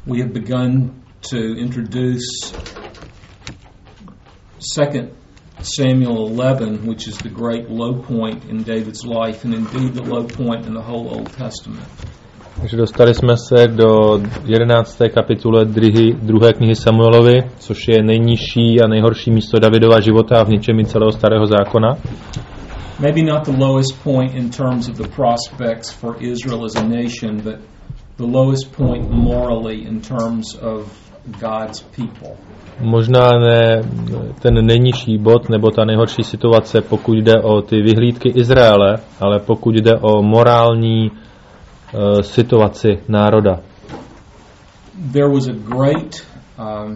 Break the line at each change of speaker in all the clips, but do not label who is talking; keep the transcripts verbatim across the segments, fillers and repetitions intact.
we have begun to introduce Second Samuel eleven, which is the great low point in David's life, and indeed the low point in the whole Old Testament.
Takže dostali jsme se do jedenácté kapitule druhé, druhé knihy Samuelovy, což je nejnižší a nejhorší místo Davidova života a v ničem i celého starého zákona.
Maybe not the lowest point in terms of the prospects for Israel as a nation, but the lowest point morally in terms of God's people.
Možná ne ten nejnižší bod nebo ta nejhorší situace, pokud jde o ty vyhlídky Izraele, ale pokud jde o morální uh, situaci národa.
There was a great um,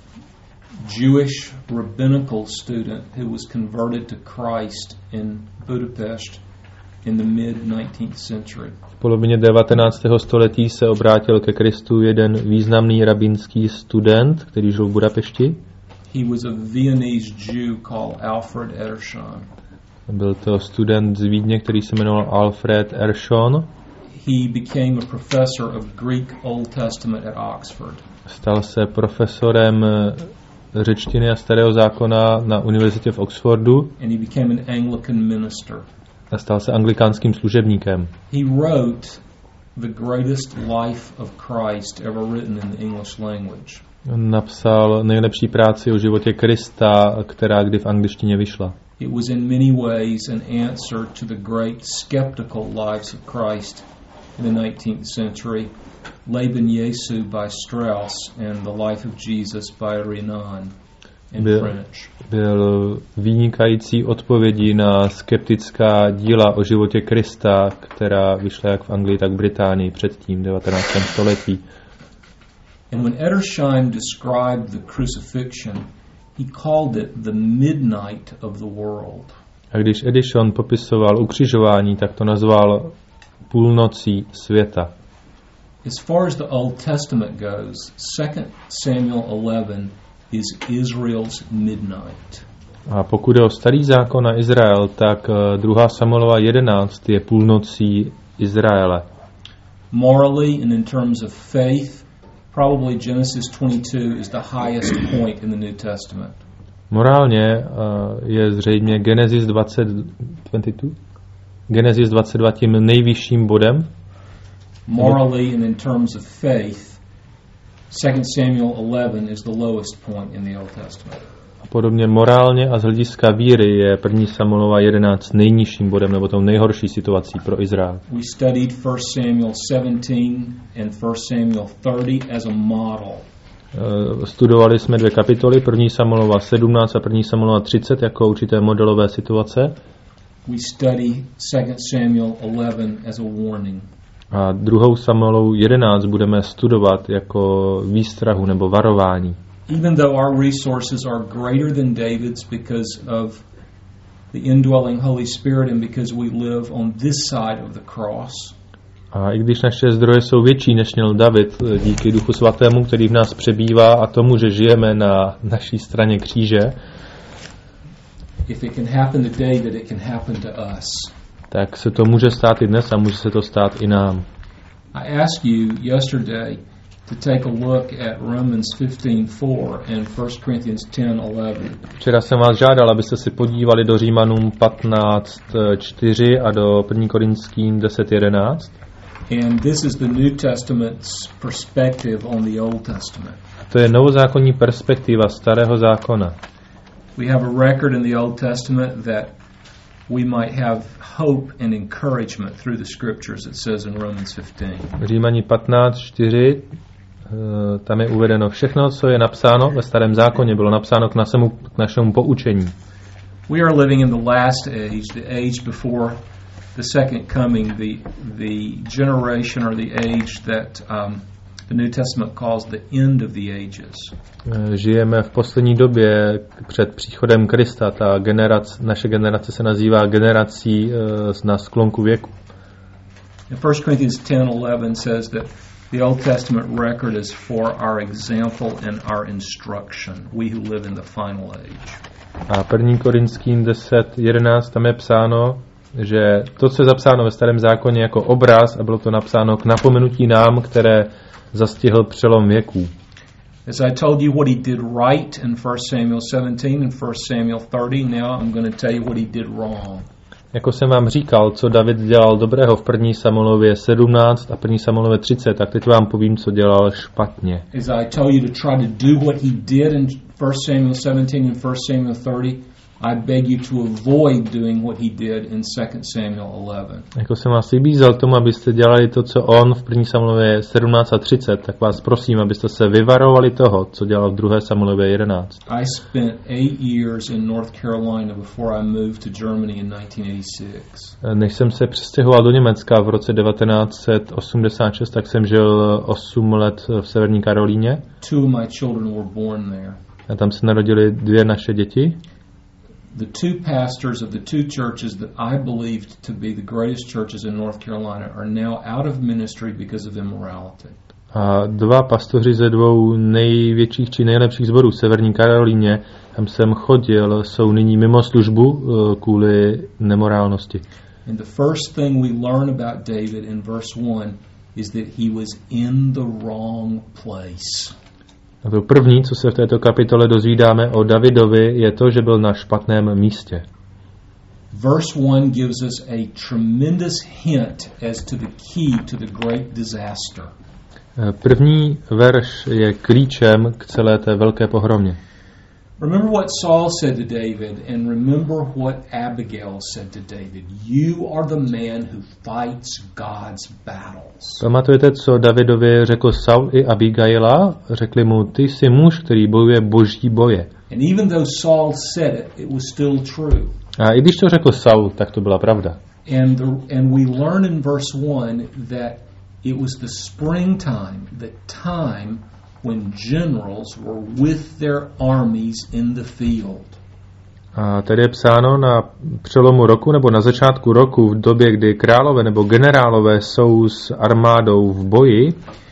Jewish rabbinical student who was converted to Christ in Budapest in the mid nineteenth century.
V polovině devatenáctého století se obrátil ke Kristu jeden významný rabínský student, který žil v Budapešti.
He was a Viennese Jew called Alfred Edersheim.
Byl to student z Vídně, který se jmenoval Alfred Edersheim.
He became a professor of Greek Old Testament at Oxford.
Stal se profesorem řečtiny a starého zákona na univerzitě v Oxfordu.
And he became an Anglican minister.
A stal se anglikánským služebníkem.
He wrote the greatest life of Christ ever written in the English language.
Napsal nejlepší práci o životě Krista, která kdy v angličtině vyšla.
It was in many ways an answer to the great skeptical lives of Christ in the nineteenth century, Leben Jesu by Strauss and The Life of Jesus by Renan in
byl,
French.
Byl vynikající odpovědí na skeptická díla o životě Krista, která vyšla jak v Anglii, tak v Británii předtím, v devatenáctém století.
And when Edersheim described the crucifixion, he called it the midnight of the world.
A když Edersheim popisoval ukřižování, tak to nazval půlnocí světa.
As far as the Old Testament goes, Second Samuel eleven is Israel's midnight.
A pokud je o starý zákon a Izrael, tak druhá Samuelova jedenáct je půlnocí Izraele.
Morally and in terms of faith, probably Genesis twenty-two is the highest point in the New Testament.
Morálně uh, je zřejmě Genesis dvacet dva Genesis dvacet dva tím nejvyšším bodem.
Morally and in terms of faith, Second Samuel eleven is the lowest point in the Old Testament.
A podobně morálně a z hlediska víry je první Samuelova jedenáct nejnižším bodem nebo tou nejhorší situací pro Izrael.
We studied First Samuel seventeen and First Samuel thirty as a model.
Uh, studovali jsme dvě kapitoly, první Samuelova sedmnáct a první Samuelova třicet jako určité modelové situace.
We study Second Samuel eleven as a warning.
A druhou Samuelovu jedenáct budeme studovat jako výstrahu nebo varování.
Even though our resources are greater than David's because of the indwelling Holy Spirit and because we live on this side of the cross.
A i když naše zdroje jsou větší, než měl David, díky Duchu Svatému, který v nás přebývá a tomu, že žijeme na naší straně kříže,
if it can happen today, that it can happen to us.
Tak se to může stát i dnes a může se to stát i nám.
I asked you yesterday to take a look at Romans fifteen four and First Corinthians ten eleven.
Včera jsem vás žádal, abyste si podívali do Římanům patnáct čtyři a do první Korinským deset jedenáct.
And this is the New Testament's perspective on the Old Testament.
To je novozákonní perspektiva starého zákona.
We have a record in the Old Testament that we might have hope and encouragement through the scriptures, it says in Romans fifteen.
Římani patnáct čtyři, tam je uvedeno všechno, co je napsáno ve starém zákoně, bylo napsáno k našemu, k našemu poučení.
We are living in the last age, the age before the second coming, the the generation or the age that um, the New Testament calls the end of the ages.
Žijeme v poslední době před příchodem Krista. Ta generace, naše generace se nazývá generací uh, na sklonku věku.
First Corinthians ten eleven says that the Old Testament record is for our example and our instruction, we who live in the final age.
A první Korinským deset jedenáct tam je psáno, že to, co je zapsáno ve starém zákoně jako obraz, a bylo to napsáno k napomenutí nám, které zastihl přelom věků.
As I told you what he did right in First Samuel seventeen and First Samuel thirty, now I'm going to tell you what he did wrong.
Jako jsem vám říkal, co David dělal dobrého v první Samuelově sedmnáct a první Samuelově třicet, tak teď vám povím, co dělal špatně.
As I told you to try to do what he did in First Samuel seventeen and First Samuel thirty, I beg you to avoid doing what he did in Second Samuel eleven.
Jako jsem vás vybízel k tomu, abyste dělali to, co on v první Samuelově sedmnáct a třicet, tak vás prosím, abyste se vyvarovali toho, co dělal v druhé Samuelově jedenáct.
I spent eight years in North Carolina before I moved to Germany in nineteen eighty-six.
Než jsem se přestěhoval do Německa v roce devatenáct set osmdesát šest, tak jsem žil osm let v Severní Karolíně.
Two of my children were born there.
A tam se narodily dvě naše děti.
The two pastors of the two churches that I believed to be the greatest churches in North Carolina are now out of ministry because of immorality.
A dva pastoři ze dvou největších či nejlepších sborů v Severní Karolíně, tam jsem chodil, jsou nyní mimo službu kvůli nemorálnosti.
And the first thing we learn about David in verse one is that he was in the wrong place.
A to první, co se v této kapitole dozvídáme o Davidovi, je to, že byl na špatném místě.
Verse one gives us a tremendous hint as to the key to the great disaster.
První verš je klíčem k celé té velké pohromě.
Remember what Saul said to David, and remember what Abigail said to David. You are the man who fights God's battles.
Pamatujete, co Davidovi řekl Saul i Abigaila? Řekli mu, ty jsi muž, který bojuje boží boje.
And even though Saul said it, it was still true.
A i když to řekl Saul, tak to byla pravda.
And the, and we learn in verse one that it was the springtime, the time when generals were with their armies in the field.
A tady je psáno na přelomu roku nebo na začátku roku, v době, kdy králové nebo generálové jsou s armádou v boji.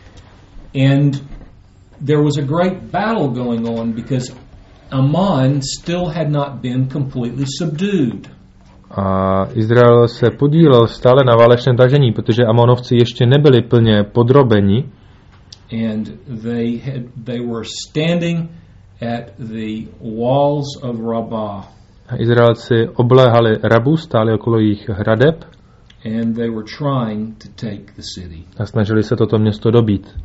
And there was a great battle going on because Ammon still had not been completely subdued.
A Izrael se podílel stále na válečném tažení, protože Amonovci ještě nebyli plně podrobeni.
And they had they were standing at the walls of Rabbah.
A Izraelci obléhali Rabu, stáli okolo jejich hradeb.
And they were trying to take the city.
A snažili se toto město dobít.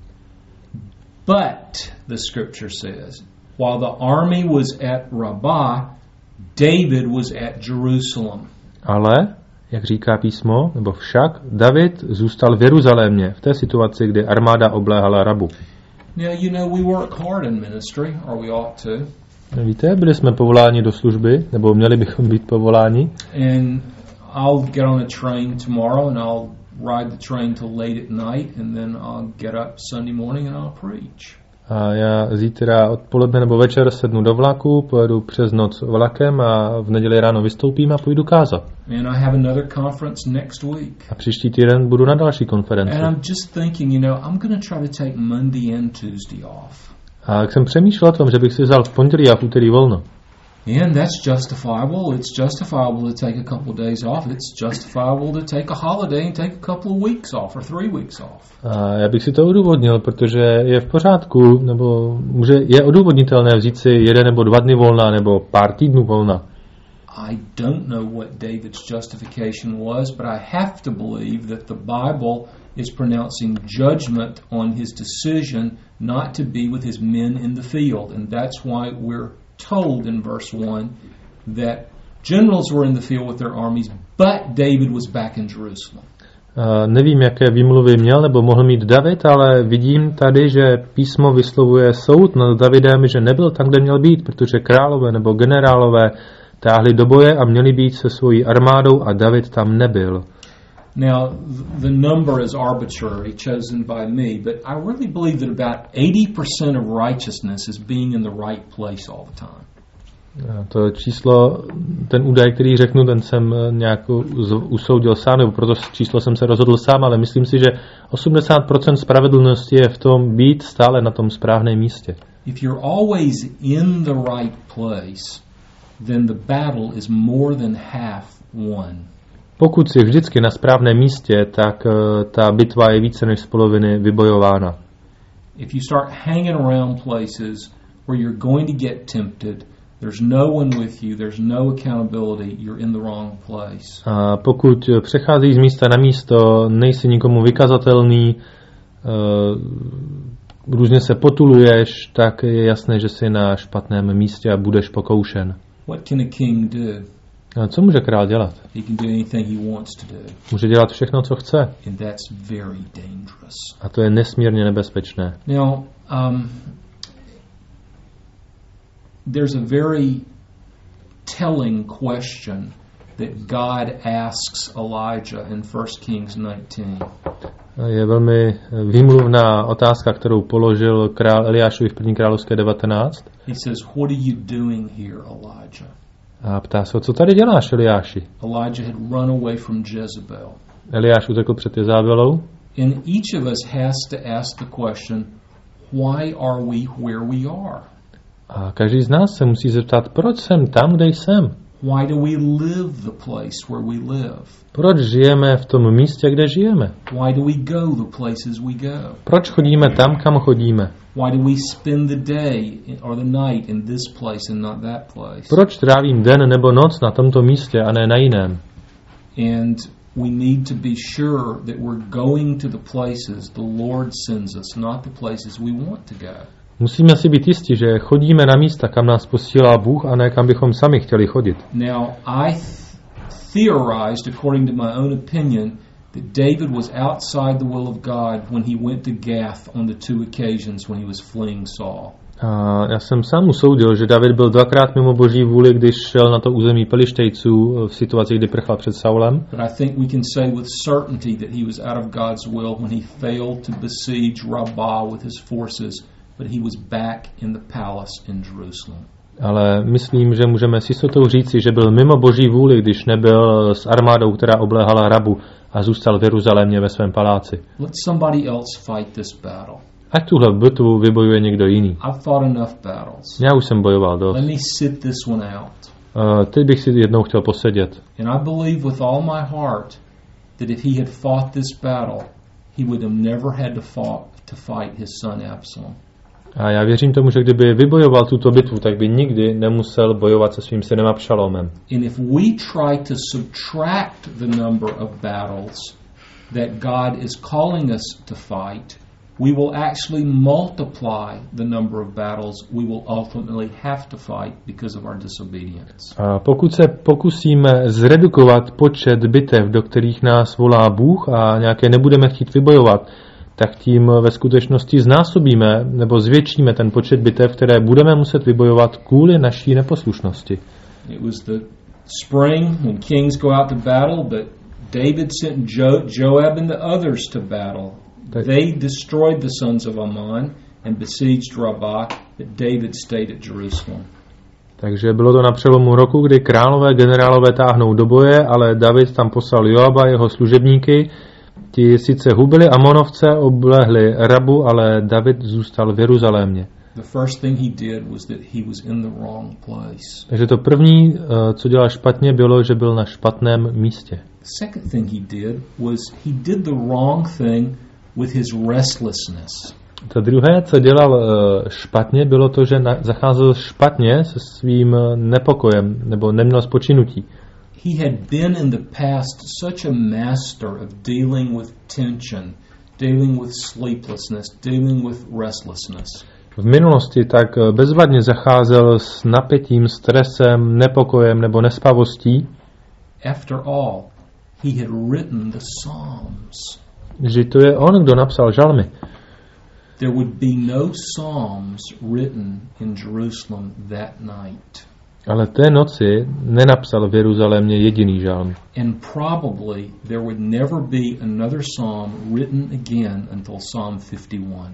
But the scripture says, while the army was at Rabbah, David was at Jerusalem.
Ale, jak říká písmo, nebo však, David zůstal v Jeruzalémě v té situaci, kdy armáda obléhala Rabu.
Now, you know, we work hard in ministry, or we ought to.
Víte, byli jsme povoláni do služby, nebo měli bychom být povoláni.
And I'll get on a train tomorrow and I'll ride the train till late at night and then I'll get up Sunday morning and I'll preach.
A já zítra odpoledne nebo večer sednu do vlaku, pojedu přes noc vlakem a v neděli ráno vystoupím a půjdu kázat.
And I have another conference next week.
A příští týden budu na další konferenci.
And I'm just thinking, you know, I'm going to try to take Monday and Tuesday off.
A jak jsem přemýšlel o tom, že bych si vzal v pondělí a v úterý volno.
And that's justifiable. It's justifiable to take a couple of days off. It's justifiable to take a holiday and take a couple of weeks off or three weeks off.
A já bych si to odůvodnil, protože je v pořádku, nebo může, je odůvodnitelné vzít si jeden nebo dva dny volna, nebo pár týdnů volna.
I don't know what David's justification was, but I have to believe that the Bible is pronouncing judgment on his decision not to be with his men in the field. And that's why we're told in verse one that generals were in the field with their armies, but David was back in Jerusalem.
Uh, nevím, jaké výmluvy měl nebo mohl mít David, ale vidím tady, že písmo vyslovuje soud nad Davidem, že nebyl tam, kde měl být, protože králové nebo generálové táhli do boje a měli být se svojí armádou a David tam nebyl.
Now, the number is arbitrary, chosen by me, but I really believe that about eighty percent of righteousness is being in the right place all the time.
To číslo, ten údaj, který řeknu, ten jsem nějak usoudil sám, nebo proto číslo jsem se rozhodl sám, ale myslím si, že osmdesát procent spravedlnosti je v tom být stále na tom správném místě.
If you're always in the right place, then the battle is more than half won.
Pokud jsi vždycky na správném místě, tak uh, ta bitva je více než z poloviny vybojována.
If you start hanging around places where you're going to get tempted, there's no one with you, there's no accountability, you're in the wrong place.
A pokud přecházíš z místa na místo, nejsi nikomu vykazatelný, uh, různě se potuluješ, tak je jasné, že jsi na špatném místě a budeš pokoušen.
What can a king do?
A co může král dělat?
He can do anything he wants to do.
Může dělat všechno, co chce.
And that's very dangerous.
A to je nesmírně nebezpečné.
Now, um, there's a very telling question that God asks Elijah in First Kings nineteen.
Je velmi výmluvná otázka, kterou položil král Eliášovi v první královské devatenáct.
He says, "What are you doing here, Elijah?"
A ptá se, co tady děláš, Eliáši?
Elijah had run away from Jezebel.
Eliáš utekl před Jezabelou.
And each of us has to ask the question, why are we where we are?
A každý z nás se musí zeptat, proč jsem tam, kde jsem?
Why do we live the place where we live?
Proč žijeme v tom místě, kde žijeme?
Why do we go the places we go?
Proč chodíme tam, kam chodíme?
Why do we spend the day or the night in this place and not that place?
Proč trávím den nebo noc na tomto místě a ne na jiném?
And we need to be sure that we're going to the places the Lord sends us, not the places we want to go.
Musíme si být jistí, že chodíme na místa, kam nás posílá Bůh, a ne kam bychom sami chtěli chodit.
Now, I th- theorized, according to my own opinion, that David was outside the will of God when he went to Gath on the two occasions when he was fleeing Saul.
A já jsem sám usoudil, že David byl dvakrát mimo Boží vůli, když šel na to území Pelištejců v situaci, kdy prchal před Saulem.
But I think we can say with certainty that he was out of God's will when he failed to besiege Rabbah with his forces, but he was back in the palace in Jerusalem.
Ale myslím, že můžeme s jistotou říci, že byl mimo Boží vůli, když nebyl s armádou, která obléhala Rabu, a zůstal v Jeruzalémě ve svém paláci.
Let somebody else fight this battle.
Ať tuhle bitvu vybojuje někdo jiný.
I've fought enough battles.
Já už jsem bojoval dost.
Let me sit this one out.
Uh, teď bych si jednou chtěl posedět.
And I believe with all my heart that if he had fought this battle, he would have never had to, fought, to fight his son Absalom.
A já věřím tomu, že kdyby vybojoval tuto bitvu, tak by nikdy nemusel bojovat se svým synem Abšalomem.
And if we try to subtract the number of battles that God is calling us to fight, we will actually multiply the number of battles we will ultimately have to fight because of our disobedience.
A pokud se pokusíme zredukovat počet bitev, do kterých nás volá Bůh, a nějaké nebudeme chtít vybojovat, tak tím ve skutečnosti znásobíme nebo zvětšíme ten počet bitev, které budeme muset vybojovat kvůli naší neposlušnosti.
It was the spring when kings go out to battle, but David sent jo- Joab and the others to battle. They destroyed the sons of Ammon and besieged Rabbah, but David stayed at Jerusalem.
Takže bylo to na přelomu roku, kdy králové generálové táhnou do boje, ale David tam poslal Joaba a jeho služebníky. Ti sice hubili Amonovce, oblehli Rabu, ale David zůstal v Jeruzalémě.
The first thing he did was that he was in the wrong place.
Takže to první, co dělal špatně, bylo, že byl na špatném místě.
Second thing he did was he did the wrong thing with his restlessness.
To druhé, co dělal špatně, bylo to, že zacházel špatně se svým nepokojem, nebo neměl spočinutí.
He had been in the past such a master of dealing with tension, dealing with sleeplessness, dealing with restlessness.
V minulosti tak bezvadně zacházel s napětím, stresem, nepokojem nebo nespavostí.
After all, he had written the Psalms.
Že to je on, kdo napsal žalmy.
There would be no Psalms written in Jerusalem that night.
Ale té noci nenapsal v Jeruzalémě jediný žalm.
And probably there would never be another psalm written again until Psalm fifty-one.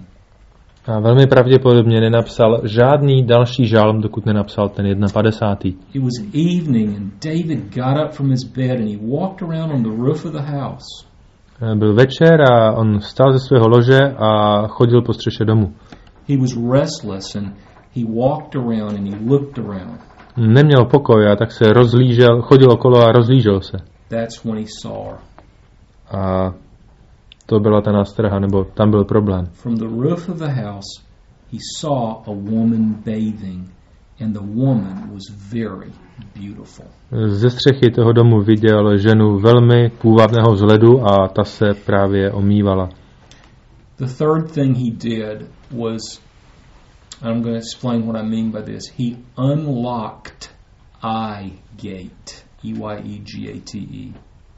A velmi pravděpodobně nenapsal žádný další žalm, dokud nenapsal ten padesátý první.
It was evening and David got up from his bed and he walked around on the roof of the house.
Byl večer a on vstal ze svého lože a chodil po střeše domu.
He was restless and he walked around and he looked around.
Neměl pokoj a tak se rozlížel, chodil okolo a rozlížel se.
That's when he saw her.
A to byla ta nástraha, nebo tam byl problém.
From the roof of the house, he saw a woman bathing, and the woman was very beautiful.
Ze střechy toho domu viděl ženu velmi půvabného vzhledu a ta se právě omývala.
The third thing he did was, I'm going to explain what I mean by this. He unlocked eye gate, E Y E G A T E.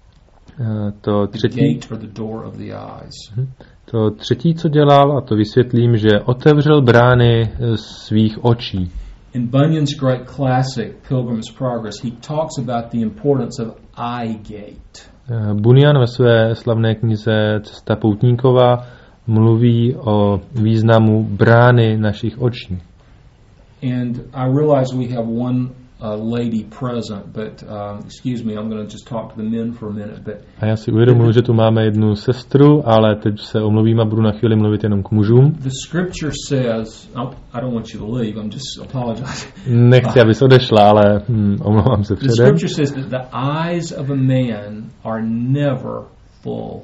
To
The
třetí,
gate or the door of the eyes.
to třetí, co dělal, a to vysvětlím, že otevřel brány svých očí.
In Bunyan's great classic, Pilgrim's Progress, he talks about the importance of eye gate.
Bunyan ve své slavné knize Cesta poutníkova mluví o významu brány našich očí.
And I realize we have one uh, lady present, but um, excuse me, I'm going to just talk to the men for a minute. But
A já si uvědomuji, že tu máme jednu sestru, ale teď se omluvím a budu na chvíli mluvit jenom k mužům.
the scripture says, oh, I don't want you to leave, I'm just apologizing.
Nechci, abys odešla, ale hm, omlouvám se
The
předem.
scripture says that the eyes of a man are never full.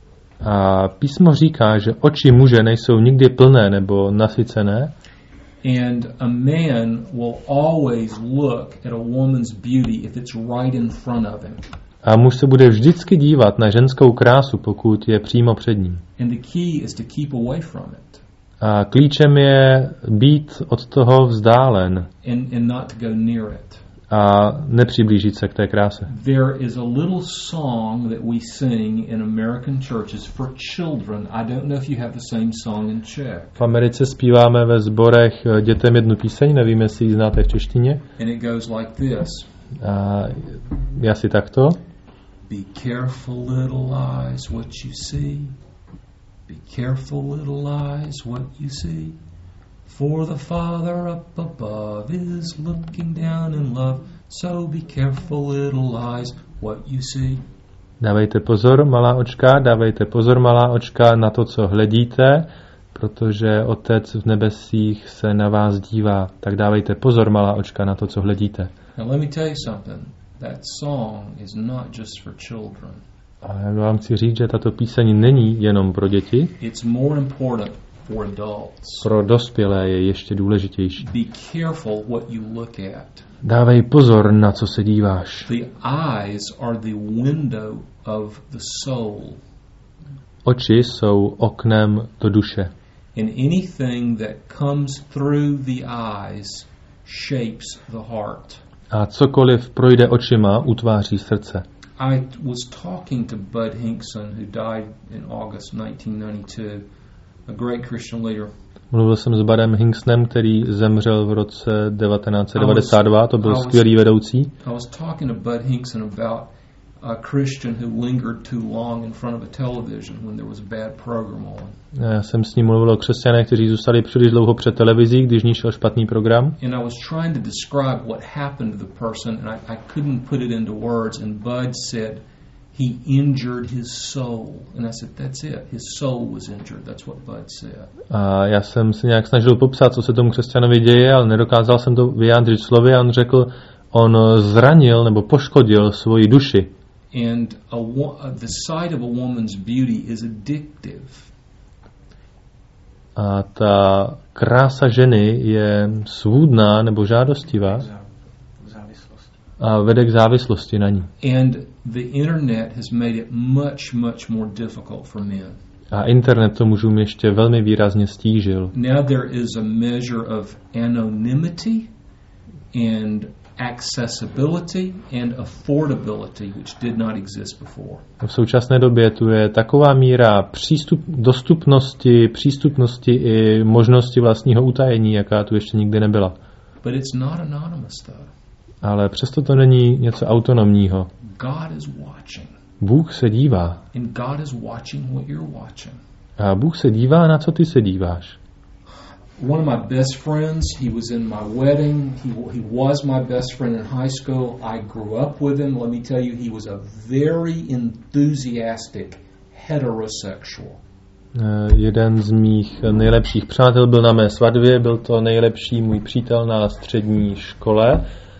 A písmo říká, že oči muže nejsou nikdy plné nebo nasycené.
And a man will always look at a woman's beauty if it's right in front of him.
A muž se bude vždycky dívat na ženskou krásu, pokud je přímo před ním.
And the key is to keep away from it
A klíčem je být od toho vzdálen
and, and not to go near it.
a nepřiblížit se k té kráse.
There is a little song that we sing in American churches for children. I don't know if you have the same song in Czech.
V Americe zpíváme ve sborech dětem jednu píseň, nevím, jestli ji znáte v češtině.
And it goes like this.
A je asi takto.
Be careful, little eyes, what you see. Be careful, little eyes, what you see. For the Father up above is looking down in love. So be careful, little eyes, what you see.
Dávejte pozor, malá očka, dávejte pozor, malá očka, na to, co hledíte, protože Otec v nebesích se na vás dívá. Tak dávejte pozor, malá očka, na to, co hledíte.
Now let me tell you something. That song is not just for children.
A já vám chci říct, že tato píseň není jenom pro děti,
It's more important for adults.
pro dospělé je ještě důležitější.
Be careful what you look at.
Dávej pozor, na co se díváš.
The eyes are the window of the soul.
Oči jsou oknem do duše.
And anything that comes through the eyes shapes the heart.
A cokoliv projde očima, utváří srdce.
I was talking to Bud Hinkson, who died in August nineteen ninety-two, a great Christian leader.
Mluvil jsem s Budem Hinksnem, který zemřel v roce devatenáct set devadesát dva, to byl skvělý vedoucí.
I was talking to Bud Hinkson about a Christian who lingered too long in front of a television when there was a bad program on.
Já jsem s ním mluvil o křesťanech, kteří zůstali příliš dlouho před televizí, když ní šel špatný program.
And I was trying to describe what happened to the person, and I, I couldn't put it into words, and Bud said he injured his soul. And I said, that's it. His soul was injured. That's what Bud said.
A já jsem se nějak snažil popsat, co se tomu křesťanovi děje, ale nedokázal jsem to vyjádřit slovy a on řekl, on zranil nebo poškodil svoji duši.
And a, the sight of a woman's beauty is addictive.
A ta krása ženy je svůdná nebo žádostivá a vede k závislosti na ní.
And the internet has made it much, much more difficult for men.
A internet to mužům ještě velmi výrazně stížil.
Now there is a measure of anonymity and accessibility and affordability which did not exist before.
V současné době tu je taková míra přístup, dostupnosti, přístupnosti i možnosti vlastního utajení, jaká tu ještě nikdy nebyla.
But it's not anonymous though.
Ale přesto to není něco autonomního.
God is watching.
Bůh se dívá.
And God is watching what you're watching.
A Bůh se dívá, na co ty se díváš.
One of my best friends, he was in my wedding. He, he was my best friend in high school. I grew up with him. Let me tell you, he was a very enthusiastic heterosexual.
Uh, jeden z mých nejlepších přátel byl na mé svatbě, byl to nejlepší můj přítel na střední škole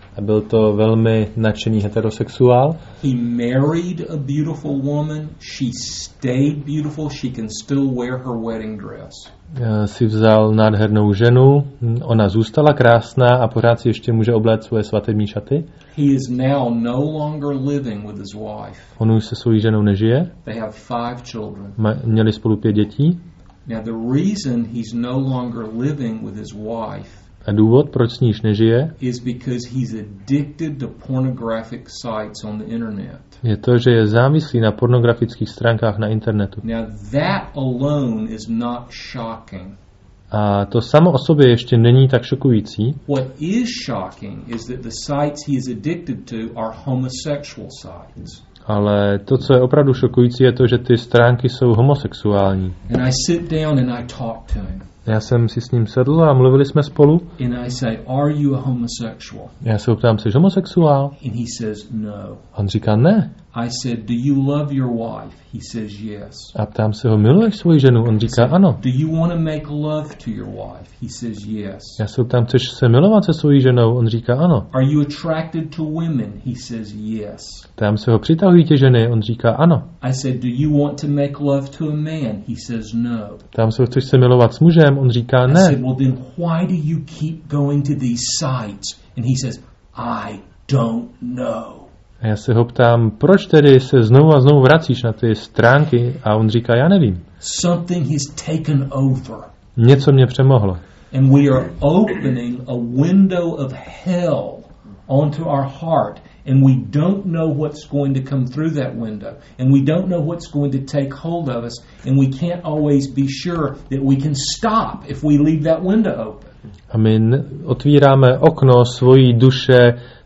a byl to velmi nadšený heterosexuál.
He married a beautiful woman. She stayed beautiful. She can still wear her wedding dress.
Si vzal nádhernou ženu, ona zůstala krásná a pořád si ještě může obléct svoje svatební šaty.
He is now no longer living with his wife.
On už se svojí ženou nežije.
They have five children.
Měli spolu pět dětí.
Now the reason he's no longer living with his wife
a důvod, proč s ní již nežije,
is because he's addicted to pornographic sites on the internet.
Je to, že je závislý na pornografických stránkách na internetu.
Now that alone is not shocking.
A to samo o sobě ještě není tak šokující.
What is shocking is that the sites he is addicted to are homosexual sites.
Ale to, co je opravdu šokující, je to, že ty stránky jsou homosexuální.
And I sit down and I talk to him.
Já jsem si s ním sedl a mluvili jsme spolu.
And I say, "Are you a homosexual?"
Já se ho ptám, jsi homosexuál?
And he says, "No."
On říká ne.
I said, "Do you love your wife?" He says, "Yes."
A ptám se ho, miluješ svoji ženu? On říká ano.
"Do you want to make love to your wife?" He says, "Yes."
Já se ho ptám, chceš se milovat se svojí ženou? On říká ano.
"Are you attracted to women?" He says, "Yes."
Ptám se ho, přitahují tě ženy? On říká ano.
I said, "Do you want to make love to a man?" He says, "No."
Ptám se ho, chceš se milovat s mužem? On říká ne.
I said, "Well then why do you keep going to these sites?" And he says, "I don't know."
A já se ho ptám, proč tedy se znovu a znovu vracíš na ty stránky? A on říká, já nevím.
Something has taken over.
Něco mě přemohlo.
And we are opening a window of hell onto our heart. And we don't know what's going to come through that window. And we don't know what's going to take hold of us. And we can't always be sure that we can stop if we leave that window open.
A my otvíráme okno svojí duše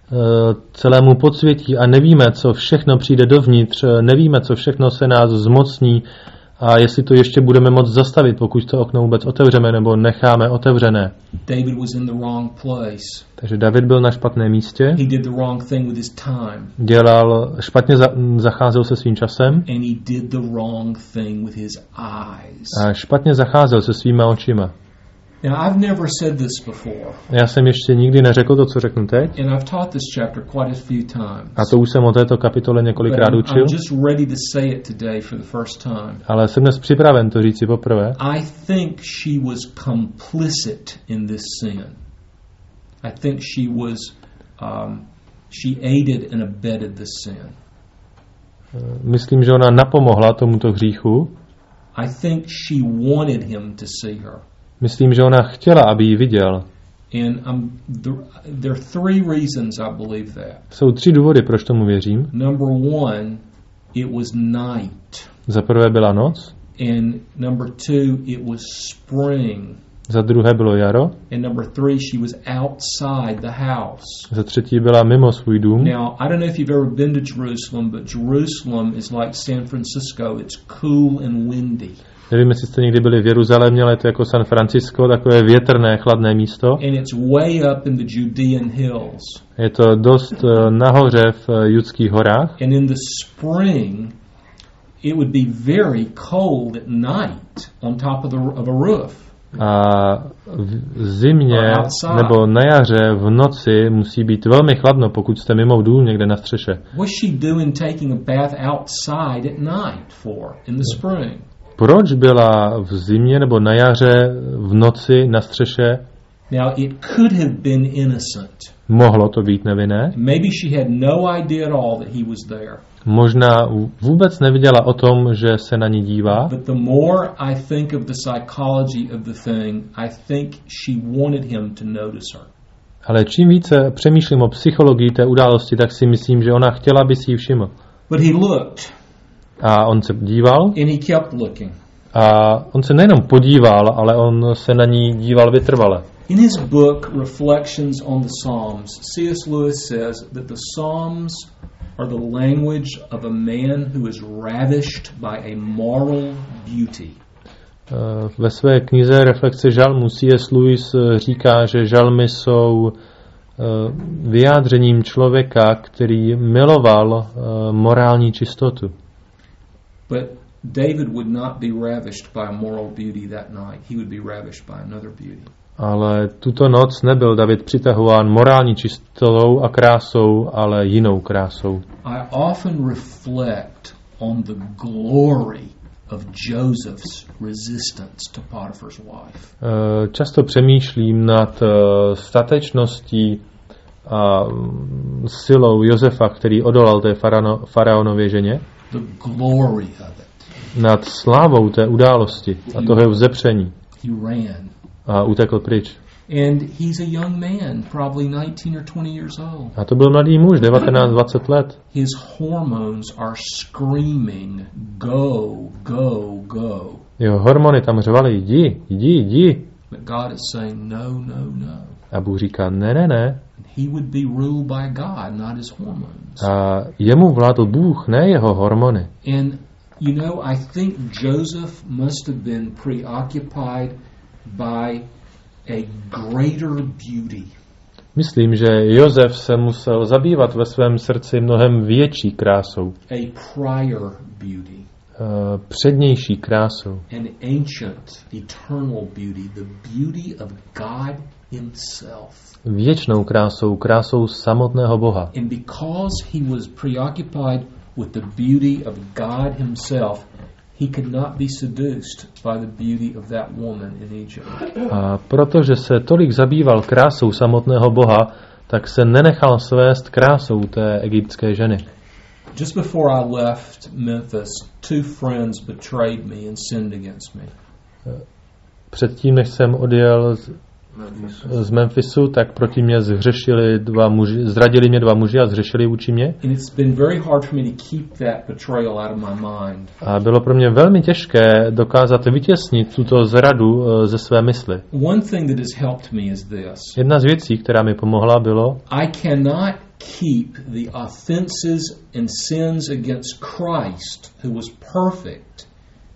celému podsvětí a nevíme, co všechno přijde dovnitř, nevíme, co všechno se nás zmocní a jestli to ještě budeme moct zastavit, pokud to okno vůbec otevřeme nebo necháme otevřené.
David was in the wrong place.
Takže David byl na špatném místě.
He did the wrong thing with his time.
Dělal, špatně za, zacházel se svým časem.
And he did the wrong thing with his eyes.
A špatně zacházel se svýma očima.
Now, I've never said this before.
Já jsem ještě nikdy neřekl to, co řeknu teď.
And I've taught this chapter quite a few times.
A to už jsem o této kapitole několikrát učil.
I'm just ready to say it today for the first time.
Ale jsem dnes připraven to říci poprvé.
I think she was complicit in this sin. I think she was, um, she aided and abetted this sin.
Myslím, že ona napomohla tomuto hříchu.
I think she wanted him to see her.
Myslím, že ona chtěla, aby ji viděl.
And um, there, there are three reasons I believe that.
Jsou tři důvody, proč tomu věřím.
Number one, it was night.
Za prvé byla noc.
And number two, it was spring.
Za druhé bylo jaro.
And number three, she was outside the house.
Za třetí byla mimo svůj dům.
Now, I don't know if you've ever been to Jerusalem, but Jerusalem is like San Francisco. It's cool and windy.
Nevím, jestli jste někdy byli v Jeruzalémě, ale je to jako San Francisco, takové větrné, chladné místo.
And it's way up in the Judean hills.
Je to dost uh, nahoře v uh, Judských horách.
And in the spring, it would be very cold at night on top of, the, of a roof.
A v zimě nebo na jaře v noci musí být velmi chladno, pokud jste mimo dům někde na střeše.
What's she doing taking a bath outside at night for in the spring?
Proč byla v zimě nebo na jaře v noci na střeše?
Now it could have been innocent.
Mohlo to být nevinné.
Maybe she had no idea at all that he was there.
Možná vůbec nevěděla o tom, že se na ní dívá.
But the more I think of the psychology of the thing, I think she wanted him to notice her.
Ale čím více přemýšlím o psychologii té události, tak si myslím, že ona chtěla, aby si ji všiml.
But he looked.
A on se díval.
And he kept looking.
A on se nejenom podíval, ale on se na ní díval vytrvale.
In his book Reflections on the Psalms, C S Lewis says that the Psalms are the language of a man who is ravished by a moral beauty.
Ve své knize Reflexe žalmů C S Lewis říká, že žalmy jsou vyjádřením člověka, který miloval morální čistotu.
But David would not be ravished by a moral beauty that night. He would be ravished by another beauty.
Ale tuto noc nebyl David přitahován morální čistotou a krásou, ale jinou krásou.
I often reflect on the glory of Joseph's resistance to Potiphar's wife.
Často přemýšlím nad statečností a silou Josefa, který odolal té faraonově ženě.
The glory of it.
Nad slávou té události a toho vzepření.
He ran.
A utekl pryč.
And he's a young man, probably nineteen or twenty years old.
A to byl mladý muž, devatenáct dvacet let.
His hormones are screaming, go, go, go.
Jeho hormony tam řvaly, jdi, jdi, jdi.
But God is saying, no, no, no.
A Bůh říká, ne, ne, ne.
He would be ruled by God, not his hormones.
A jemu vládl Bůh, ne jeho hormony.
And, you know, I think Joseph must have been preoccupied by a greater beauty.
Myslím, že Josef se musel zabývat ve svém srdci mnohem větší krásou.
A prior beauty.
Uh, přednější krásou.
An ancient, eternal beauty, the beauty of God himself.
Věčnou krásou, krásou samotného Boha.
And because he was preoccupied with the beauty of God himself, he could not be seduced by the beauty of that woman in Egypt.
A protože se tolik zabýval krásou samotného Boha, tak se nenechal svést krásou té egyptské ženy.
Just before I left Memphis, two friends betrayed me and sinned against me.
Předtím, než jsem odjel z, z Memphisu, tak proti mě zhřešili dva muži, zradili mě dva muži a zhřešili vůči mě.
And it's been very hard for me to keep that betrayal out of my mind.
A bylo pro mě velmi těžké dokázat vytěsnit tuto zradu ze své mysli.
One thing that has helped me is this.
Jedna z věcí, která mi pomohla, bylo
I cannot keep the offenses and sins against Christ, who was perfect,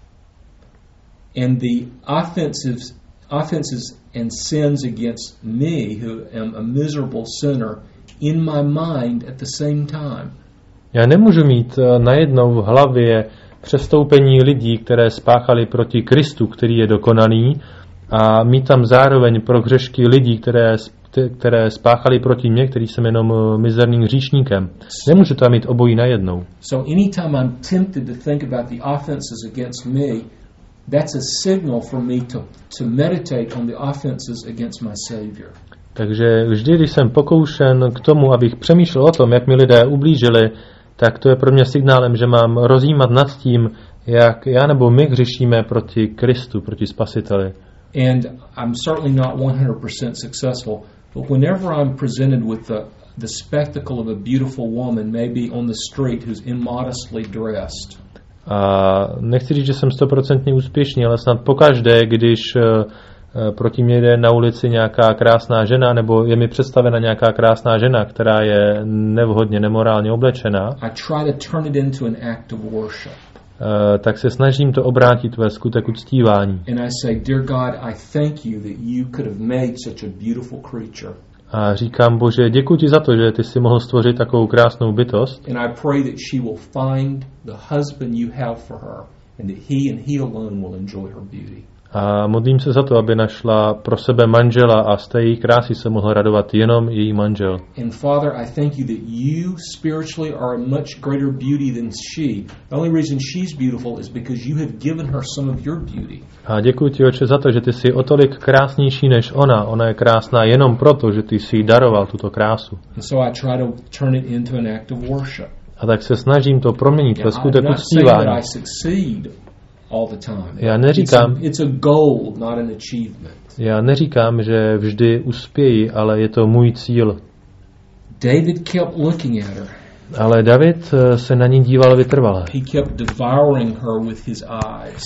and the offenses offenses and sins against me, who am a miserable sinner, in my mind at the same time.
Já nemůžu mít najednou v hlavě přestoupení lidí, které spáchali proti Kristu, který je dokonalý, a mít tam zároveň prohřešky lidí, které, které spáchali proti mně, který jsem jenom mizerným hříšníkem. Nemůžu tam mít obojí najednou.
So anytime I'm tempted to think about the offenses against me, that's a signal for me to, to meditate on the offenses against my Savior.
Takže vždy, když jsem pokoušen k tomu, abych přemýšlel o tom, jak mi lidé ublížili, tak to je pro mě signálem, že mám rozjímat nad tím, jak já nebo my hřešíme proti Kristu, proti Spasiteli.
And I'm certainly not one hundred percent successful, but whenever I'm presented with the, the spectacle of a beautiful woman, maybe on the street, who's immodestly dressed.
A nechci říct, že jsem stoprocentně úspěšný, ale snad pokaždé, když uh, proti mě jde na ulici nějaká krásná žena, nebo je mi představena nějaká krásná žena, která je nevhodně, nemorálně oblečená,
I try to turn it into an act of worship.
Uh, tak se snažím to obrátit ve skutek uctívání.
And I say, dear God, I thank you that you could have made such a beautiful creature.
A říkám, Bože, děkuji ti za to, že ty jsi mohl stvořit takovou krásnou bytost.
And I pray that she will find the husband you have for her, and that he and he alone will enjoy her beauty.
A modlím se za to, aby našla pro sebe manžela a z té její krásy se mohl radovat jenom její manžel.
And Father, I thank you that you spiritually are a much greater beauty than she. The only reason she's beautiful is because you have given her some of your beauty.
A děkuji ti, Otče, za to, že ty jsi o tolik krásnější než ona. Ona je krásná jenom proto, že ty jsi jí daroval tuto krásu.
And so I try to turn it into an act of worship.
A tak se snažím to proměnit ve skutek
I'm not saying
uctívání.
that I succeed all the time.
Já neříkám,
It's a, it's a goal, not an achievement.
já neříkám, že vždy uspěji, ale je to můj cíl.
David kept looking at her.
Ale David se na ní díval vytrvale.
He kept devouring her with his eyes.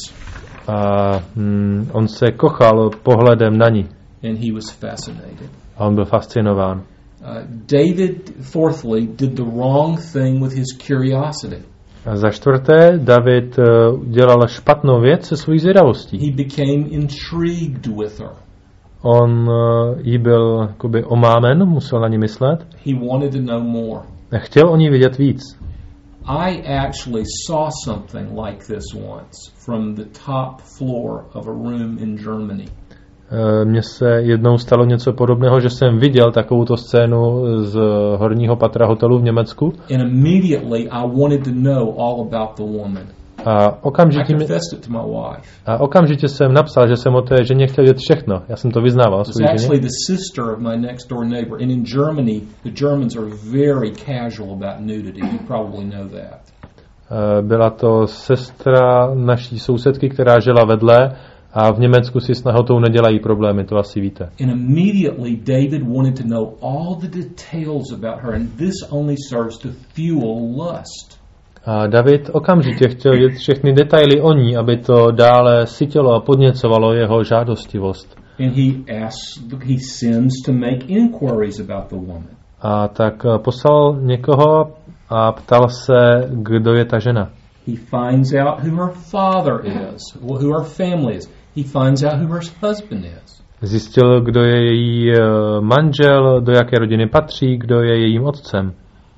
A hm, on se kochal pohledem na ní.
And he was fascinated.
A on byl fascinován.
Uh, David, fourthly, did the wrong thing with his curiosity.
A za čtvrté, David uh, dělal špatnou věc se svojí zvědavostí.
He became intrigued with her.
On uh, jí byl jakoby omámen, musel na ní myslet.
He wanted to know more.
Chtěl o ní vědět víc.
I actually saw something like this once from the top floor of a room in Germany.
Mně se jednou stalo něco podobného, že jsem viděl takovouto scénu z horního patra hotelu v Německu.
And immediately I wanted to know all about the woman.
A okamžitě, mi, a okamžitě jsem napsal, že jsem o té ženě chtěl vědět všechno. Já jsem to vyznával svůj ženě.
Actually the sister of my next door neighbor. And in Germany, the Germans are very casual about nudity. You probably know that.
Byla to sestra naší sousedky, která žila vedle, a v Německu si s nahotou nedělají problémy, to asi víte.
And immediately David wanted to know all the details about her, and this only serves to fuel lust.
A David okamžitě chtěl vědět všechny detaily o ní, aby to dále sytilo a podněcovalo jeho žádostivost.
And he asks, he sends to make inquiries about the woman.
A tak poslal někoho a ptal se, kdo je ta žena.
He finds out who her father is, who her family is. He finds out who her husband is.
Zjistil, kdo je její manžel, do jaké rodiny patří, kdo je jejím otcem.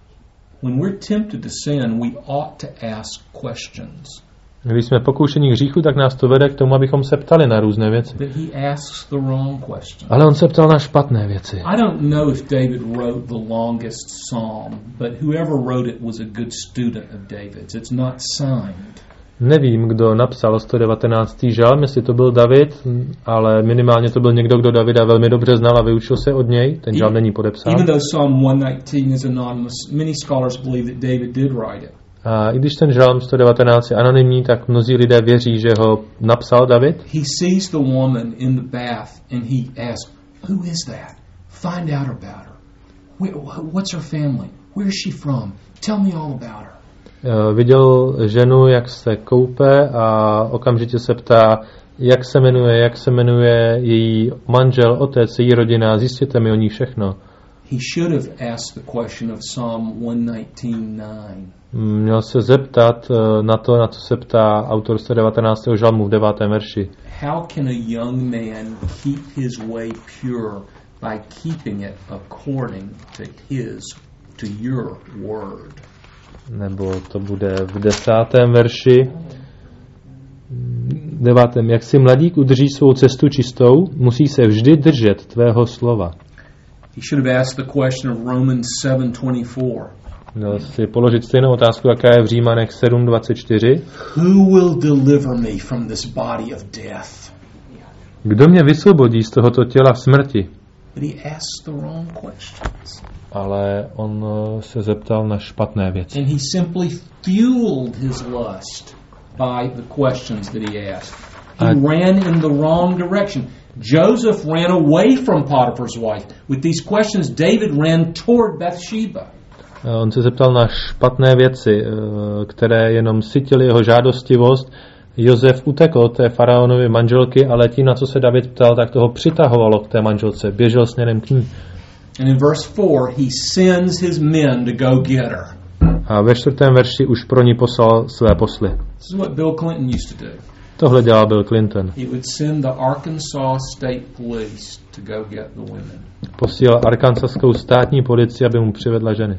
When we're tempted to sin, we ought to ask questions.
Když jsme pokoušeni k hříchu, tak nás to vede k tomu, abychom se ptali na různé věci.
But he asks the wrong question.
Ale on se ptal na špatné věci.
I don't know if David wrote the longest psalm, but whoever wrote it was a good student of David's. It's not signed.
Nevím, kdo napsal sto devatenáctý žalm, jestli to byl David, ale minimálně to byl někdo, kdo Davida velmi dobře znal a vyučil se od něj. Ten žalm není podepsán.
Even though Psalm one nineteen is anonymous, many scholars believe that David did write it.
A i když ten žalm sto devatenáct je anonymní, tak mnozí lidé věří, že ho napsal David.
He sees the woman in the bath and he asks, "Who is that? Find out about her. What's her family? Where is she from? Tell me all about her."
Viděl ženu, jak se koupe, a okamžitě se ptá, jak se jmenuje, jak se jmenuje její manžel, otec, její rodina, zjistěte mi o ní všechno.
He should have asked the question of Psalm one nineteen nine.
Měl se zeptat na to, na co se ptá autor sto devatenáctého žalmu v devátém verši.
How can a young man keep his way pure by keeping it according to his, to your word?
Nebo to bude v desátém verši. Devátém. Jak si mladík udrží svou cestu čistou, musí se vždy držet tvého slova.
He should have asked the question of Romans seven twenty-four.
Měl si položit stejnou otázku, jaká je v Římanech sedm dvacet čtyři.
Who will deliver me from this body of death?
Kdo mě vysvobodí z tohoto těla smrti?
But he asked the wrong questions.
Ale on se zeptal na špatné věci.
And he simply fueled his lust by the questions that he asked. He
A
ran in the wrong direction. Joseph ran away from Potiphar's wife. With these questions, David ran toward Bathsheba.
On se zeptal na špatné věci, které jenom sytily jeho žádostivost. Josef utekl od té faraonovy manželky, ale tím, na co se David ptal, tak toho přitahovalo k té manželce. Běžel směrem k ní.
And in verse four, he sends his men to go get her.
A ve čtvrtém verši už pro ní poslal své posly.
This is what Bill Clinton used to do.
Tohle dělal Bill Clinton.
He would send the Arkansas State Police to go get the women.
Posílal arkansaskou státní policii, aby mu přivedla ženy.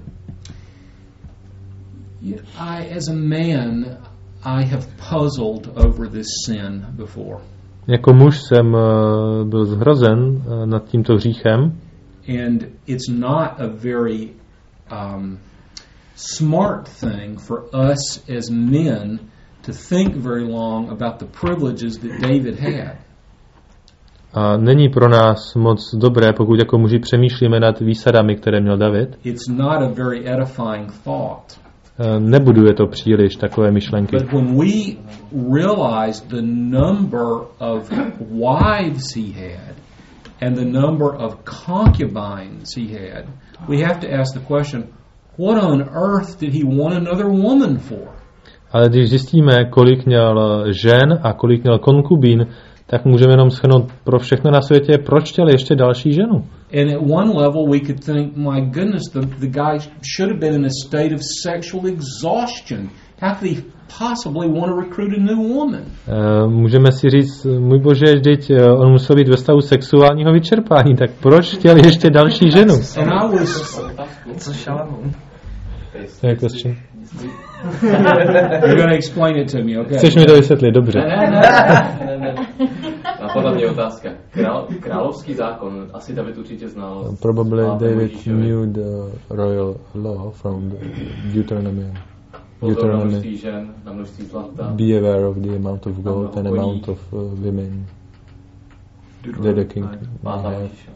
I, as a man, I have puzzled over this sin before.
Jako muž jsem byl zhrozen nad tímto hříchem.
And it's not a very um, smart thing for us as men to think very long about the privileges that David had.
A není pro nás moc dobré, pokud jako muži přemýšlíme nad výsadami, které měl David.
It's not a very edifying thought.
Nebuduje to příliš takové myšlenky.
But when we realize the number of wives he had and the number of concubines he had, we have to ask the question, what on earth did he want another woman for?
Ale když zjistíme, kolik měl žen a kolik měl konkubín, tak můžeme jenom shrnout pro všechno na světě, proč chtěl ještě další ženu.
And at one level we could think, my goodness, the, the guy should have been in a state of sexual exhaustion. How could he possibly want to recruit a new woman?
Uh, můžeme si říct, můj Bože, vždyť uh, on musel být ve stavu sexuálního vyčerpání, tak proč chtěl ještě další ženu?
And I was...
Yeah, question.
You're going to explain it to me, okay?
Chceš mi to vysvětlit, dobře.
Ne, ne, ne, ne, ne. Napadla mě otázka. Král, královský zákon, asi David určitě znal.
Probably David
Mojžíšovi.
knew the royal law from the Deuteronomy.
Pozor na množství žen, na množství zlata.
Be aware of the amount of gold and
koní.
amount of uh, women that the king may
Pátá
have.
Mojžíše.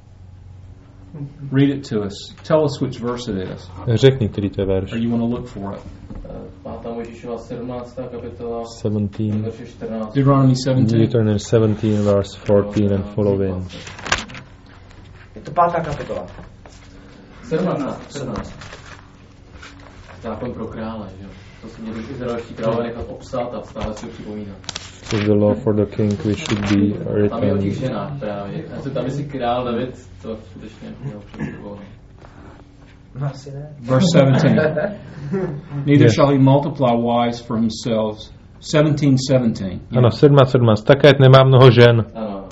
Read it to us. Tell us which verse it is.
Řekni, který to je verš.
Or you want to look for it.
Pátá Mojžíšova sedmnáctá kapitola,
seventeen.
verše čtrnáct.
Deuteronomy seventeen.
Deuteronomy seventeen, verse fourteen and following.
Je to pátá kapitola.
sedmnáct. sedmnáct. Zákon pro krále, že jo. To si měli izraelští králové nechat obsat a stále si ho připomínat.
So the law for the king which should be
Tam je o těch
written.
ženách právě. A co tam by si král David, to skutečně měl připomínat.
No asi ne.
Verse seventeen. Neither
Yes.
shall he multiply wives for himself. seventeen seventeen.
Ano, sedmnáct sedmnáct. Také nemá mnoho žen.
Ano.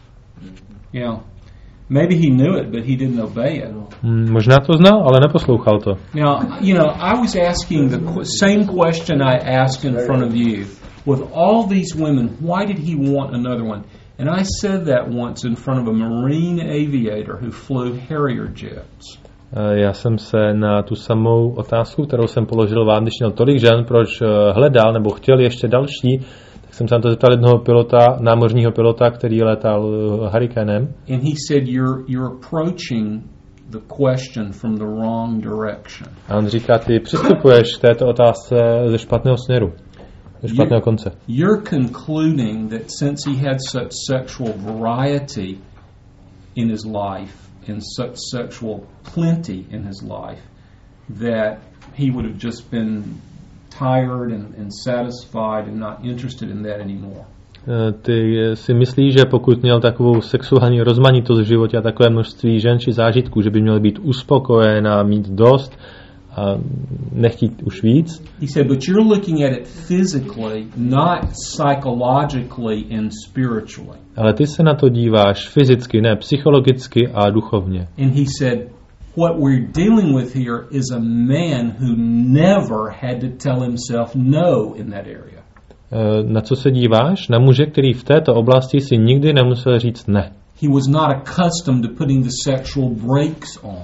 Yeah. Maybe he knew it, but he didn't obey it.
Hmm, možná to znal, ale neposlouchal to.
Now, you know, I was asking the qu- same question I asked in front of you. With all these women, why did he want another one? And I said that once in front of a Marine aviator who flew Harrier jets.
Eh, Já jsem se na tu samou otázku, kterou jsem položil vám, když měl tolik žen, proč eh, hledal nebo chtěl ještě další, tak jsem se na to zeptal jednoho pilota, námořního pilota, který letal uh, Hurricanem.
And he said, you're, you're approaching the question from the wrong direction.
A on říká, ty přistupuješ k této otázce ze špatného směru, ze špatného konce.
You're concluding that since he had such sexual variety in his life and such sexual plenty in his life that he would have just been tired and, and satisfied and not interested in that anymore.
Eh, Ty si myslíš, že pokud měl takovou sexuální rozmanitost v životě a takové množství žen či zážitků, že by měl být uspokojen a mít dost a nechtít už víc?
He said, but you're looking at it physically, not psychologically and spiritually.
Ale ty se na to díváš fyzicky, ne psychologicky a duchovně.
And he said, what we're dealing with here is a man who never had to tell himself no in that area.
Eh, Na co se díváš? Na muže, který v této oblasti si nikdy nemusel říct ne.
He was not accustomed to putting the sexual brakes on.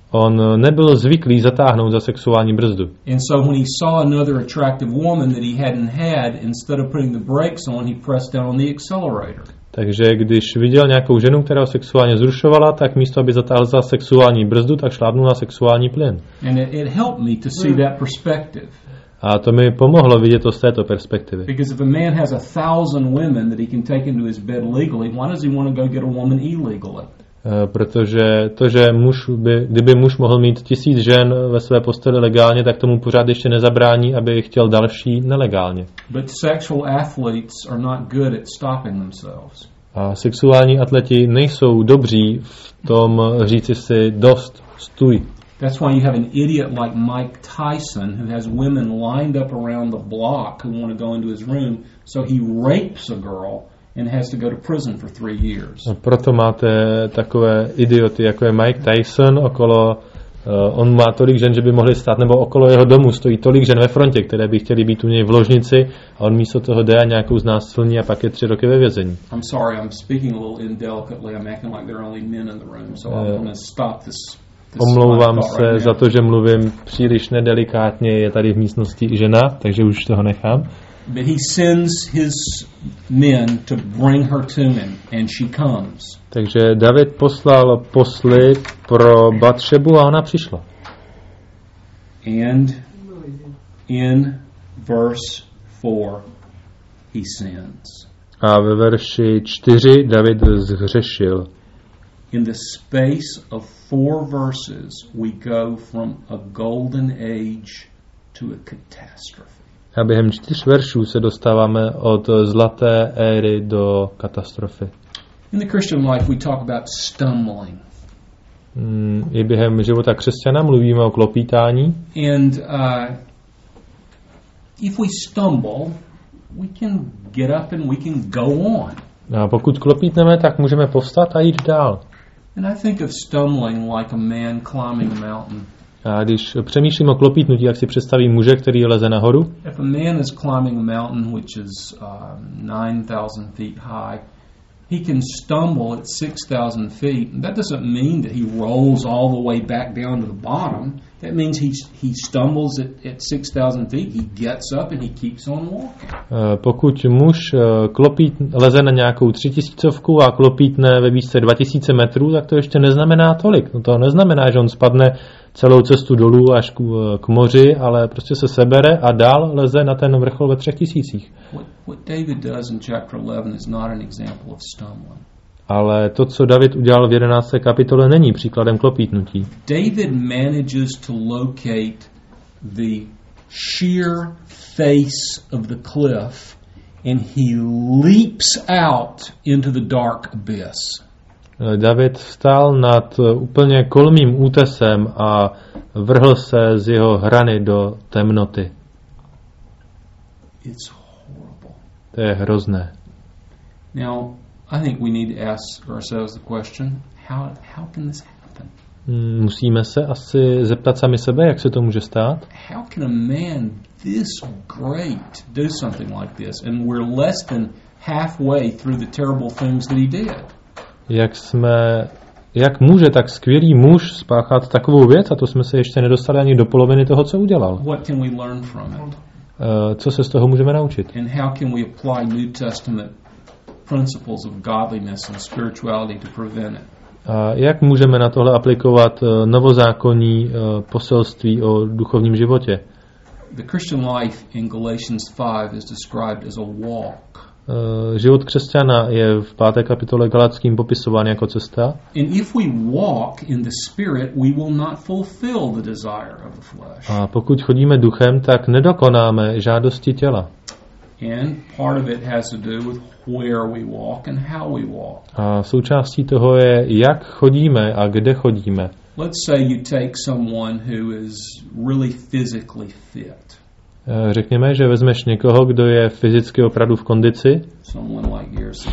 On nebyl zvyklý zatáhnout za sexuální brzdu.
And so when he saw another attractive woman that he hadn't had, instead of putting the brakes on, he pressed down on the accelerator.
Takže když viděl nějakou ženu, která ho sexuálně zrušovala, tak místo, aby zatáhl za sexuální brzdu, tak šlápnul na sexuální plyn.
And it, it helped me to see that perspective.
A to mi pomohlo vidět to z této perspektivy.
Because if a man has a thousand women that he can take into his bed legally, why does he want to go get a woman illegally?
E, Protože to, že muž by, kdyby muž mohl mít tisíc žen ve své posteli legálně, tak tomu pořád ještě nezabrání, aby chtěl další nelegálně.
But sexual athletes are not good at stopping themselves.
A sexuální atleti nejsou dobří v tom říci si dost, stůj.
That's why you have an idiot like Mike Tyson who has women lined up around the block who want to go into his room, so he rapes a girl and has to go to prison for three years.
A proto máte takové idioty, jako je Mike Tyson, okolo, uh, on má tolik žen, že by mohli stát, nebo okolo jeho domu stojí tolik žen ve frontě, které by chtěli být u něj v ložnici, a on místo toho jde a nějakou znásilní a pak je tři roky ve vězení.
I'm sorry, I'm speaking a little indelicately. I'm acting like there are only men in the room, so I'm going to stop this. this
Omlouvám
line of
se
thought right
za
now.
to, že mluvím příliš nedelikátně, je tady v místnosti i žena, takže už toho nechám.
But he sends his men to bring her to him, and she comes.
Takže David poslal posly pro Batšebu a ona přišla.
And in verse four, he sins.
A ve verši čtyři David zhřešil.
In the space of four verses, we go from a golden age to a catastrophe.
A během čtyř veršů se dostáváme od zlaté éry do katastrofy.
In the Christian life, we talk about stumbling.
Mm, I během života křesťana mluvíme o klopítání.
And uh, if we stumble, we can get up and we can go on.
A pokud klopítneme, tak můžeme povstat a jít dál.
And I think of stumbling like a man climbing a mountain.
A když přemýšlím o klopítnutí, jak si představím muže, který leze nahoru,
If a man is climbing a mountain which is uh, nine thousand feet high, he can stumble at six thousand feet. That doesn't mean that he rolls all the way back down to the bottom. That means he he stumbles at, at six thousand feet. He gets up and he keeps on walking.
pokud muž klopít, leze na nějakou třitisícovku a klopítne ve výšce dva tisíce metrů, tak to ještě neznamená tolik. No to neznamená, že on spadne celou cestu dolů až k, k moři, ale prostě se sebere a dál leze na ten vrchol ve třech tisících.
What, what David does in chapter eleven is not an example of stumbling.
Ale to, co David udělal v jedenácté kapitole, není příkladem klopítnutí.
David manages to locate the sheer face of the cliff and he leaps out into the dark abyss.
David vstál nad úplně kolmým útesem a vrhl se z jeho hrany do temnoty.
It's horrible.
To je hrozné.
Now, I think we need to ask ourselves the question, how, how can this happen?
Musíme se asi zeptat sami sebe, jak se to může stát.
How can a man this great do something like this and we're less than halfway through the terrible things that he did?
Jak jsme, jak může tak skvělý muž spáchat takovou věc, a to jsme se ještě nedostali ani do poloviny toho, co udělal.
What can we learn from it?
Uh, co se z toho můžeme naučit?
And how can we apply New Testament principles of godliness and spirituality to prevent it?
A jak můžeme na tohle aplikovat uh, novozákonní uh, poselství o duchovním životě?
The Christian life in Galatians five is described as a walk.
Uh, život křesťana je v páté kapitole Galatským popisován jako cesta.
And if we walk in the Spirit, we will not fulfill the desire of the flesh.
A pokud chodíme duchem, tak nedokonáme žádosti těla.
And part of it has to do with where we walk and how we walk.
A součástí toho je, jak chodíme a kde chodíme.
Let's say you take someone who is really physically fit.
Řekněme, že vezmeš někoho, kdo je fyzicky opravdu v kondici.
Someone like Gerson.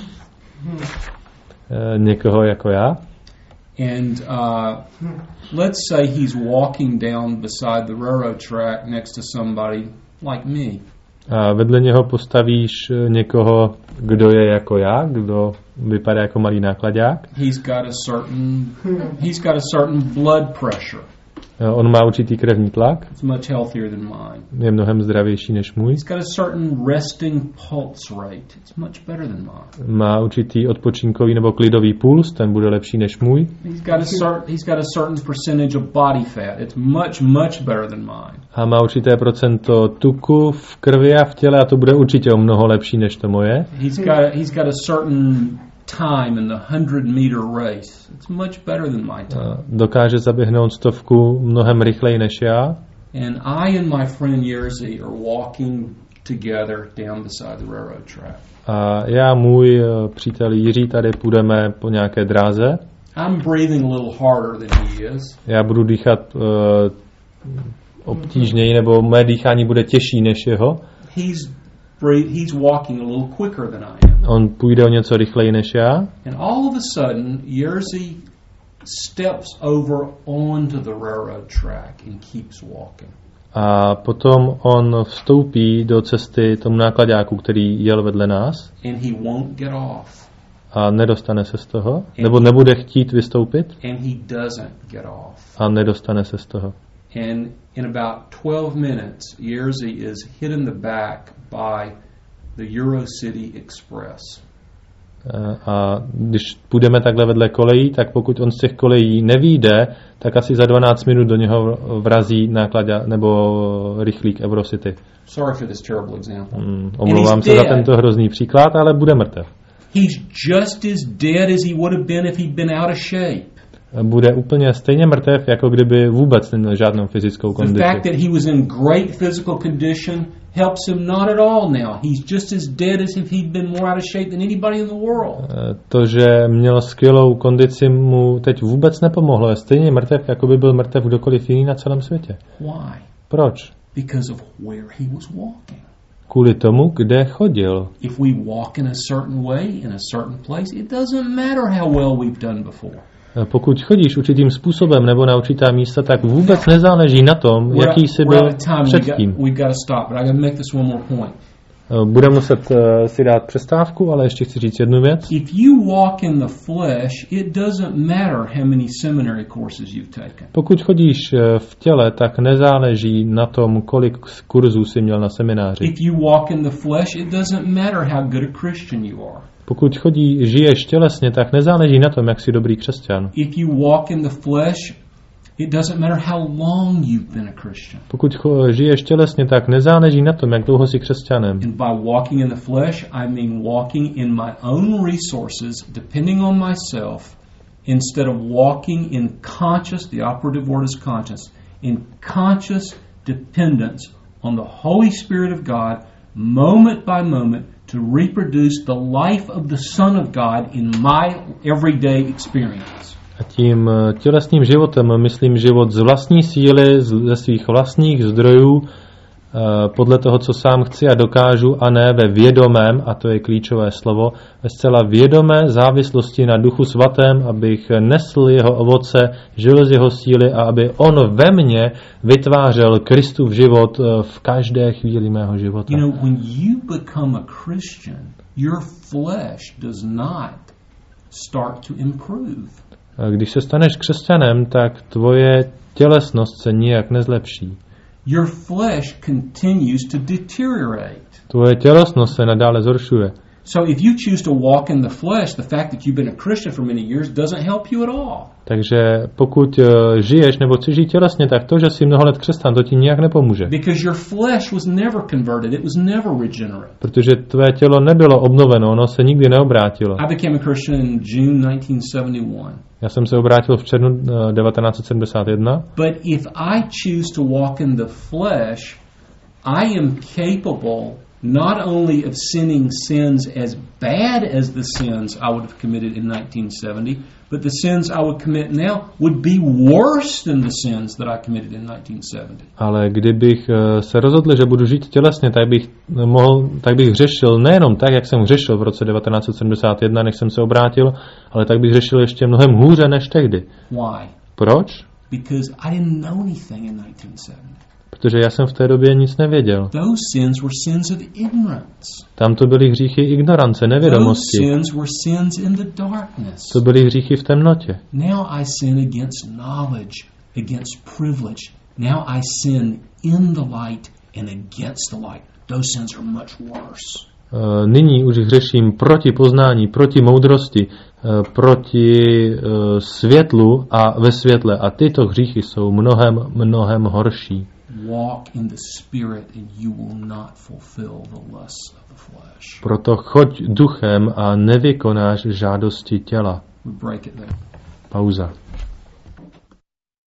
Někoho jako já.
And uh, let's say he's walking down beside the railroad track next to somebody like me.
A vedle něho postavíš někoho, kdo je jako já, kdo vypadá jako malý nákladák.
He's got a certain he's got a certain blood pressure.
On má určitý krevní tlak.
It's much healthier than mine.
Je mnohem zdravější než můj.
He's got a certain resting pulse rate. It's much better than mine.
Má určitý odpočinkový nebo klidový puls, ten bude lepší než můj.
He's got a certain he's got a certain percentage of body fat. It's much much better than mine.
A má určité procento tuku v krvi a v těle a to bude určitě o mnoho lepší než to moje.
He's got he's got a certain time in the hundred meter race. It's much better than my time.
Dokáže zaběhnout stovku mnohem rychleji než já.
And I and my friend Jerzy are walking together down beside the railroad track.
A já, můj přítel Jiří, tady půjdeme po nějaké dráze.
I'm breathing a little harder than he is.
Já budu dýchat uh, obtížněji, nebo mé dýchání bude těžší než jeho.
He's he's walking a little quicker than I am.
On půjde o něco rychleji než já.
And all of a sudden, Jerzy steps over onto the railroad track and keeps walking.
A potom on vstoupí do cesty tomu nákladáku, který jel vedle nás.
And he won't get off.
A nedostane se z toho, nebo nebude chtít vystoupit.
And he doesn't get off.
A nedostane se z toho.
And in about twelve minutes, Jerzy is hit in the back by the Eurocity Express.
A když půjdeme takhle vedle kolejí, tak pokud on z těch kolejí nevyjde, tak asi za dvanáct minut do něho vrazí nákladě nebo rychlík Eurocity.
Sorry for this terrible example.
Mm, omlouvám se za tento hrozný příklad, ale bude mrtev.
He's just as dead as he would have been if he'd been out of shape.
Bude úplně stejně mrtev, jako kdyby vůbec neměl žádnou fyzickou kondici.
The fact that he was in great physical condition helps him not at all now. He's just as dead as if he'd been more out of shape than anybody in the world.
To, že měl skvělou kondici, mu teď vůbec nepomohlo. Je stejně mrtev, jako by byl mrtev kdokoliv jiný na celém světě.
Why?
Proč?
Because of where he was walking.
Kvůli tomu, kde chodil.
If we walk in a certain way, in a certain place, it doesn't matter how well we've done before.
Pokud chodíš určitým způsobem nebo na určitá místa, tak vůbec nezáleží na tom, jaký jsi byl předtím. Budeme muset uh, si dát přestávku, ale ještě chci říct jednu věc.
If you walk in the flesh, it doesn't matter how many seminary courses you've taken.
Pokud chodíš v těle, tak nezáleží na tom, kolik kurzů jsi měl na semináři.
If you walk in the flesh, it doesn't matter how good a Christian you are.
Pokud chodí, žiješ tělesně, tak nezáleží na tom, jak jsi dobrý křesťan.
If you walk in the flesh, it doesn't matter how long you've been a Christian.
Pokud žiješ tělesně, tak nezáleží na tom, jak dlouho jsi křesťanem.
And by walking in the flesh, I mean walking in my own resources, depending on myself, instead of walking in conscious, the operative word is conscious, in conscious dependence on the Holy Spirit of God, moment by moment, to reproduce the life of the Son of God in my everyday experience.
A tím tělesným životem myslím život z vlastní síly, ze svých vlastních zdrojů, podle toho, co sám chci a dokážu, a ne ve vědomém, a to je klíčové slovo, ve zcela vědomé závislosti na Duchu Svatém, abych nesl jeho ovoce, žil z jeho síly a aby on ve mně vytvářel Kristův život v každé chvíli mého života.
You know, when you become a Christian, your flesh does not start to improve.
Když se staneš křesťanem, tak tvoje tělesnost se nijak nezlepší.
Your flesh continues to deteriorate.
Tvoje tělesnost se nadále zhoršuje.
So if you choose to walk in the flesh, the fact that you've been a Christian for many years doesn't help you at all.
Takže pokud uh, žiješ nebo chceš žít tělesně, tak to, že jsi mnoho let křesťan, to ti nijak nepomůže.
Because your flesh was never converted, it was never regenerate.
Protože tvé tělo nebylo obnoveno, ono se nikdy neobrátilo.
I became a Christian in June nineteen seventy-one.
Já jsem se obrátil v červnu uh, devatenáct set sedmdesát jedna.
But if I choose to walk in the flesh, I am capable not only of sinning sins as bad as the sins I would have committed in nineteen seventy, but the sins I would commit now would be worse than the sins that I committed in nineteen seventy.
Ale kdybych se rozhodl, že budu žít tělesně, tak bych mohl, tak bych řešil nejenom tak, jak jsem řešil v roce devatenáct set sedmdesát jedna, než jsem se obrátil, ale tak bych řešil ještě mnohem hůře než tehdy.
Why?
Proč?
Because I didn't know anything in nineteen seventy.
Protože já jsem v té době nic nevěděl.
Those sins were sins of ignorance.
Tam to byly hříchy ignorance, nevědomosti.
Those sins were sins in the darkness.
To byly hříchy v temnotě.
Now I sin against knowledge, against privilege. Now I sin in the light and against the light. Those sins are much worse.
Uh, nyní už hřeším proti poznání, proti moudrosti, uh, proti uh, světlu a ve světle. A tyto hříchy jsou mnohem, mnohem horší.
Walk in the spirit and you will not fulfill the lusts of the flesh.
Proto choď duchem a nevykonáš žádosti těla.
We break it there.
Pauza.